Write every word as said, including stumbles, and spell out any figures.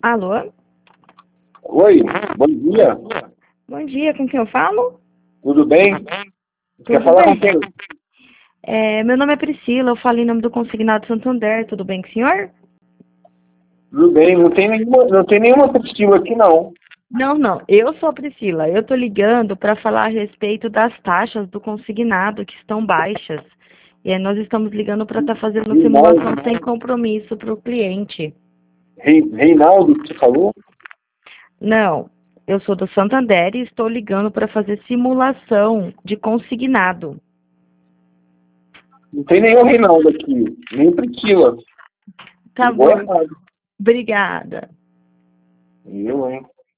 Alô? Oi, bom dia. Bom dia, com quem eu falo? Tudo bem? Quer Tudo falar bem. com quem? É, meu nome é Priscila, eu falo em nome do Consignado Santander, tudo bem com o senhor? Tudo bem, não tem nenhuma, não tem nenhuma Priscila aqui não. Não, não, eu sou a Priscila, eu tô ligando para falar a respeito das taxas do consignado que estão baixas. E aí nós estamos ligando para estar fazendo simulação Reinaldo, sem compromisso para o cliente. Rei- Reinaldo que você falou? Não, eu sou do Santander e estou ligando para fazer simulação de consignado. Não tem nenhum Reinaldo aqui, nem Priscila. Tá Ligou bom, errado. obrigada. Eu, hein?